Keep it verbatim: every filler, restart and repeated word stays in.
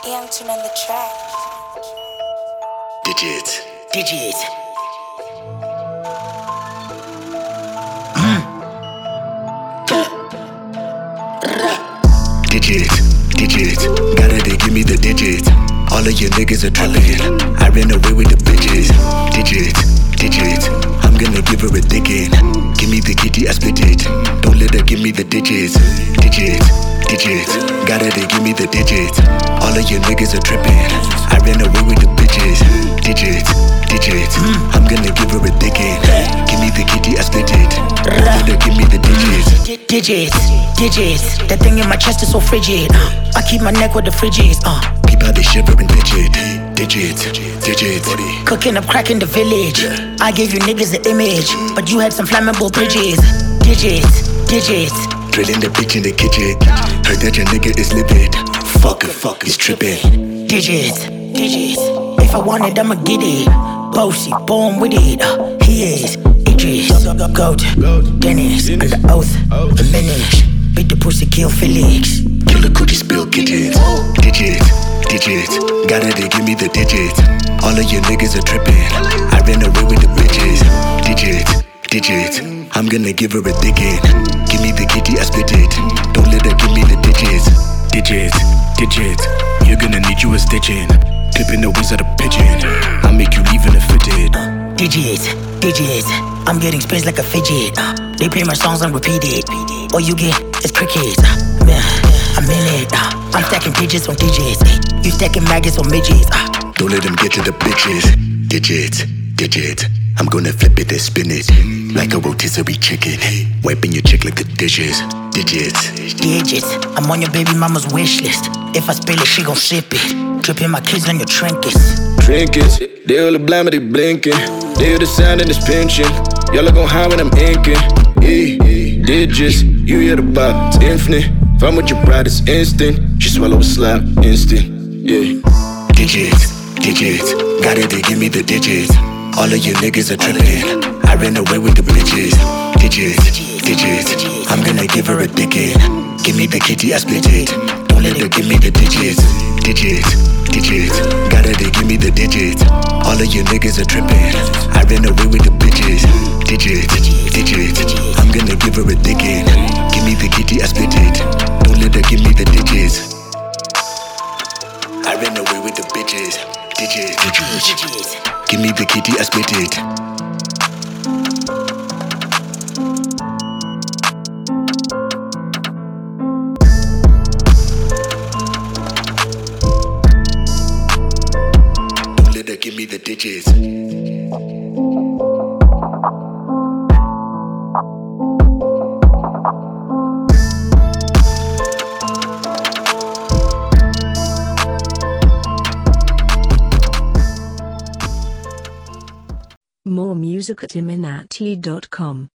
Young Tune on the track. Digits. Digits. Digits, digits, gotta they give me the digits. All of you niggas are tripping. I ran away with the bitches. Digits, digits, I'm gonna give her a diggin'. Give me the kitty, I split it. Don't let her give me the digits. Digits, digits, gotta they give me the digits. All of you niggas are tripping. I ran away with the bitches. Digits, digits, I'm gonna give her a diggin'. Give me the kitty, I split it. Don't let her give me the digits. Digits, digits. That thing in my chest is so frigid. I keep my neck with the fridges. Uh. People they shivering digit, digits, digits. Cooking up crack in the village. I gave you niggas the image, but you had some flammable bridges. Digits, digits. Drilling the bitch in the kitchen. Heard that your nigga is livid. Fuck it, fuck he's tripping. Digits, digits. If I want it, I'ma get it. Bossy, born with it. Uh, he is Idris, Goat, Dennis, under oath, diminish. Beat the pussy, kill Felix. Kill the coochie, spill kittens. Digits, digits, gotta they give me the digits. All of you niggas are tripping. I ran away with the bitches. Digits, digits, I'm gonna give her a diggin'. Give me the kitty, I split it. Don't let her give me the digits. Digits, digits, you're gonna need you a stitching. Clipping the wings of the pigeon. I'll make you leave in a fitted. Digits, digits, I'm getting space like a fidget. Uh, they play my songs on repeated. All you get is crickets. Uh, man, I'm in it. Uh, I'm stacking digits on digits. Ay, you stacking maggots on midgets. Uh. Don't let them get to the bitches. Digits, digits, I'm gonna flip it and spin it like a rotisserie chicken. Wiping your chick like the dishes. Digits, digits, I'm on your baby mama's wish list. If I spill it, she gon' sip it. Dripping my kids on your trinkets. Trinkets, they all the blind but they blinking. They hear the sound and it's pinching. Y'all are gon' hide when I'm inking. E, digits, you hear the bop, it's infinite. If I'm with your bride, it's instant. She swallow a slap, instant, yeah. Digits, digits, gotta they give me the digits. All of you niggas are tripping. I ran away with the bitches. Digits, digits, I'm gonna give her a diggin'. Give me the kitty, I split it. Don't let her give me the digits. Digits, digits, gotta they give me the digits. All of you niggas are tripping. I ran away with the bitches. Digits, digits, I'm gonna give her a diggin'. Give me the kitty, I split it. Don't let her give me the digits. I ran away with the bitches. Digits, digits, give me the kitty, I split it. Don't let her give me the digits. More music at iminati dot com.